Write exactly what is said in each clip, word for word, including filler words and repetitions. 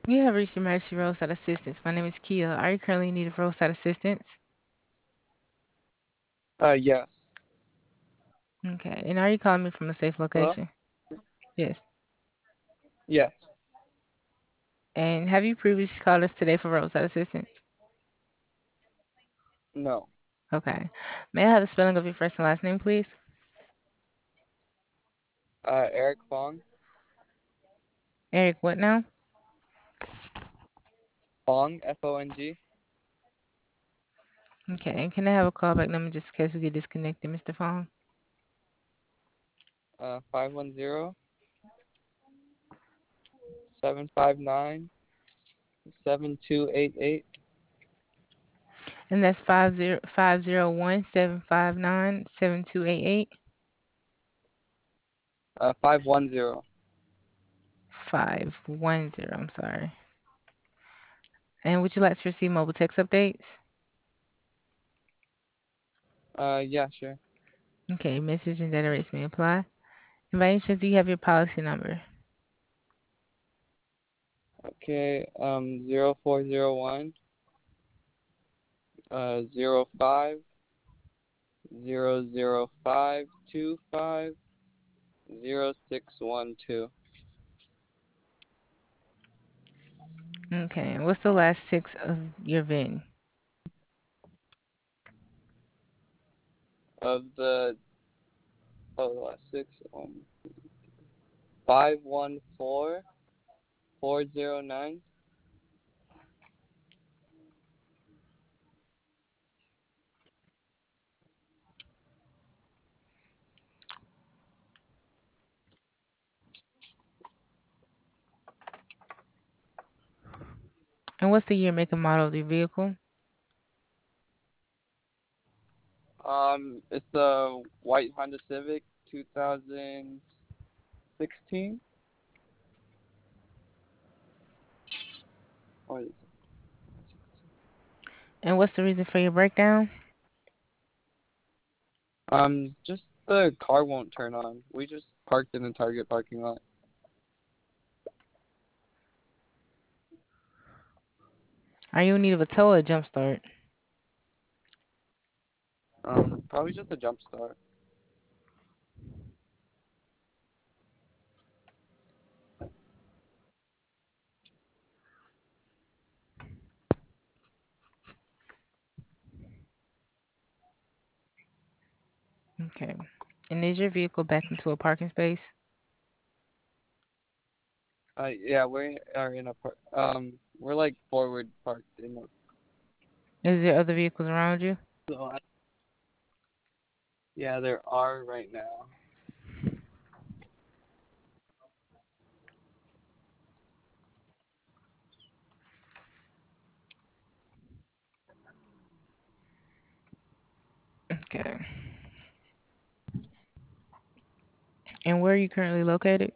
You have reached emergency roadside assistance. My name is Kia. Are you currently in need of roadside assistance? Uh, yes. Okay. And are you calling me from a safe Hello? location? Yes. Yes. And have you previously called us today for roadside assistance? No. Okay. May I have the spelling of your first and last name, please? Uh, Eric Fong. Eric, what now? Fong, F O N G. Okay. And can I have a callback number just in case we get disconnected, Mister Fong? Uh, five one zero seven five nine seven two eight eight. And that's five zero five zero one seven five nine seven two eight eight. Uh, five one zero. Five one zero. I'm sorry. And would you like to receive mobile text updates? Uh, yeah, sure. Okay. Message and data rates may apply. And by any chance, do you have your policy number? Okay. Um, zero four zero one. Uh, zero five zero zero five two five zero six one two. Okay. And what's the last six of your V I N? Of the oh the last six. Um, five one four four zero nine. And what's the year, make, and model of your vehicle? Um, it's a white Honda Civic, two thousand sixteen. Or is it? And what's the reason for your breakdown? Um, just the car won't turn on. We just parked in a Target parking lot. Are you in need of a tow or a jump start? Um, probably just a jump start. Okay. And is your vehicle backed into a parking space? Uh, yeah, we are in a par- um, we're like forward parked in a. Is there other vehicles around you? So I, yeah, there are right now. Okay. And where are you currently located?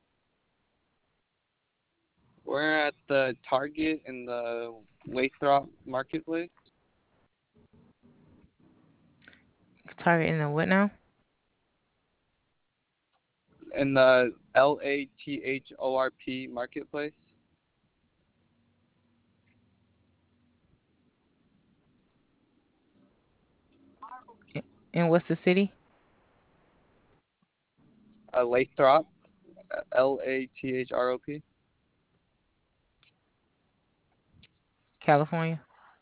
We're at the Target in the Lathrop Marketplace Target in the what now? in the L A T H O R P Marketplace. And what's the city? Uh, Lathrop, L A T H R O P. California.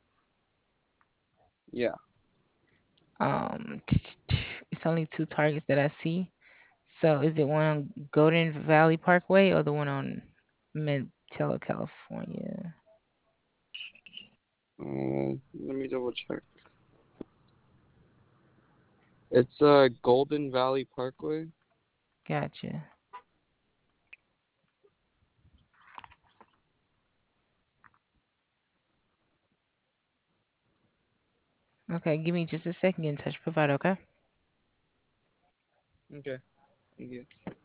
Yeah. Um, it's only two targets that I see. So is it one on Golden Valley Parkway or the one on Mentello, California? Um, let me double check. It's uh Golden Valley Parkway. Gotcha. Okay, give me just a second. Get in touch. Provide, okay? Okay. Thank you.